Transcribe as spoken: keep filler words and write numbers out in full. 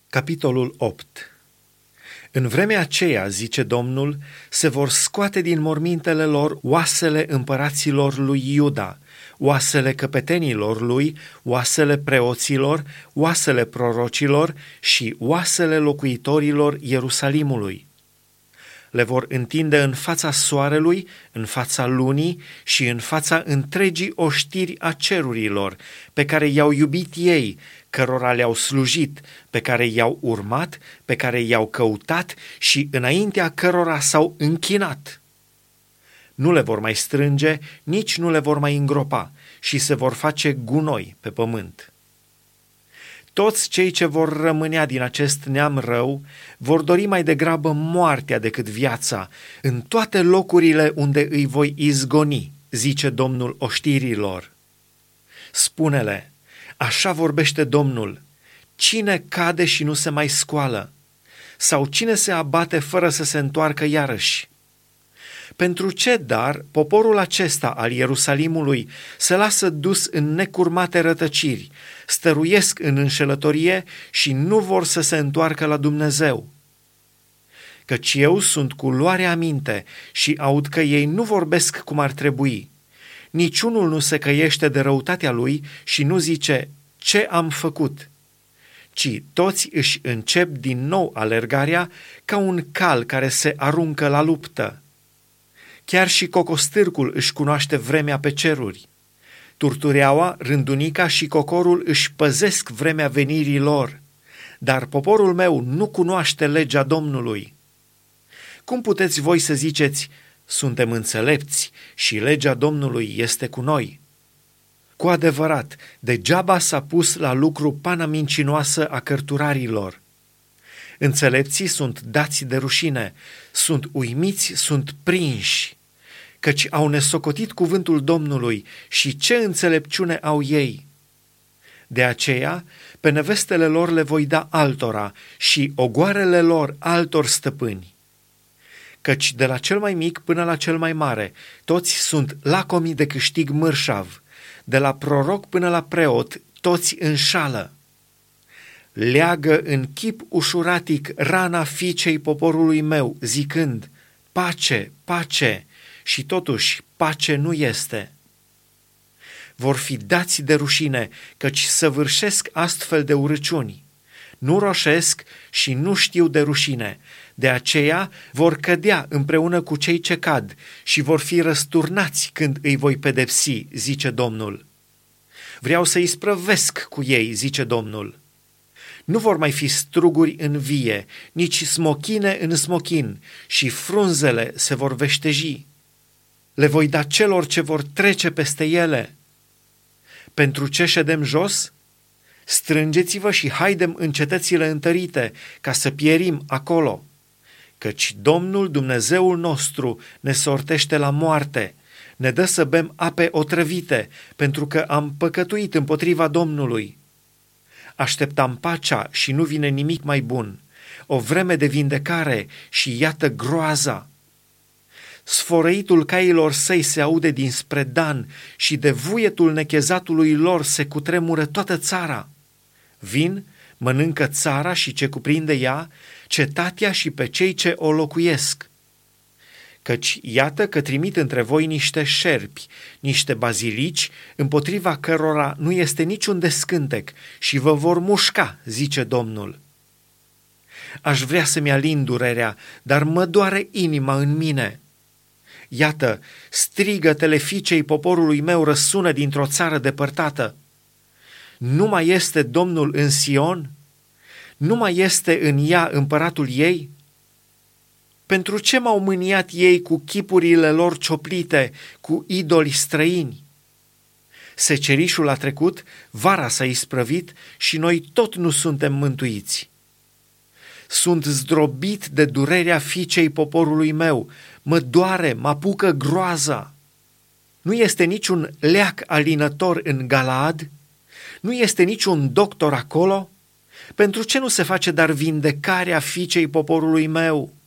Capitolul opt. În vremea aceea, zice Domnul, se vor scoate din mormintele lor oasele împăraților lui Iuda, oasele căpetenilor lui, oasele preoților, oasele prorocilor și oasele locuitorilor Ierusalimului. Le vor întinde în fața soarelui, în fața lunii și în fața întregii oștiri a cerurilor, pe care i-au iubit ei, cărora le-au slujit, pe care i-au urmat, pe care i-au căutat și înaintea cărora s-au închinat. Nu le vor mai strânge, nici nu le vor mai îngropa și se vor face gunoi pe pământ. Toți cei ce vor rămânea din acest neam rău vor dori mai degrabă moartea decât viața, în toate locurile unde îi voi izgoni, zice Domnul oștirilor. Spune-le, așa vorbește Domnul, cine cade și nu se mai scoală? Sau cine se abate fără să se întoarcă iarăși? Pentru ce, dar, poporul acesta al Ierusalimului se lasă dus în necurmate rătăciri, stăruiesc în înșelătorie și nu vor să se întoarcă la Dumnezeu? Căci eu sunt cu luare aminte și aud că ei nu vorbesc cum ar trebui. Niciunul nu se căiește de răutatea lui și nu zice, ce am făcut? Ci toți își încep din nou alergarea ca un cal care se aruncă la luptă. Chiar și cocostârcul își cunoaște vremea pe ceruri. Turtureaua, rândunica și cocorul își păzesc vremea venirii lor, dar poporul meu nu cunoaște legea Domnului. Cum puteți voi să ziceți, suntem înțelepți și legea Domnului este cu noi? Cu adevărat, degeaba s-a pus la lucru pana mincinoasă a cărturarilor. Înțelepții sunt dați de rușine, sunt uimiți, sunt prinși, căci au nesocotit cuvântul Domnului și ce înțelepciune au ei. De aceea, pe nevestele lor le voi da altora și ogoarele lor altor stăpâni. Căci de la cel mai mic până la cel mai mare, toți sunt lacomi de câștig mărșav, de la proroc până la preot, toți înșală. Leagă în chip ușuratic rana fiicei poporului meu, zicând, pace, pace, și totuși pace nu este. Vor fi dați de rușine, căci săvârșesc astfel de urăciuni. Nu roșesc și nu știu de rușine, de aceea vor cădea împreună cu cei ce cad și vor fi răsturnați când îi voi pedepsi, zice Domnul. Vreau să-i sprăvesc cu ei, zice Domnul. Nu vor mai fi struguri în vie, nici smochine în smochin și frunzele se vor veșteji. Le voi da celor ce vor trece peste ele. Pentru ce ședem jos? Strângeți-vă și haidem în cetățile întărite, ca să pierim acolo. Căci Domnul Dumnezeul nostru ne sortește la moarte, ne dă să bem ape otrăvite, pentru că am păcătuit împotriva Domnului. Așteptam pacea și nu vine nimic mai bun, o vreme de vindecare și iată groaza. Sfărăitul cailor săi se aude dinspre Dan și de vuietul nechezatului lor se cutremură toată țara. Vin, mănâncă țara și ce cuprinde ea, cetatea și pe cei ce o locuiesc. Căci iată că trimit între voi niște șerpi, niște bazilici, împotriva cărora nu este niciun descântec și vă vor mușca, zice Domnul. Aș vrea să-mi alin durerea, dar mă doare inima în mine. Iată, strigătele fiicei poporului meu răsună dintr-o țară depărtată. Nu mai este Domnul în Sion? Nu mai este în ea împăratul ei? Pentru ce m-au mâniat ei cu chipurile lor cioplite, cu idoli străini? Secerișul a trecut, vara s-a isprăvit și noi tot nu suntem mântuiți. Sunt zdrobit de durerea fiicei poporului meu, mă doare, mă apucă groaza. Nu este niciun leac alinător în Galaad? Nu este niciun doctor acolo? Pentru ce nu se face dar vindecarea fiicei poporului meu?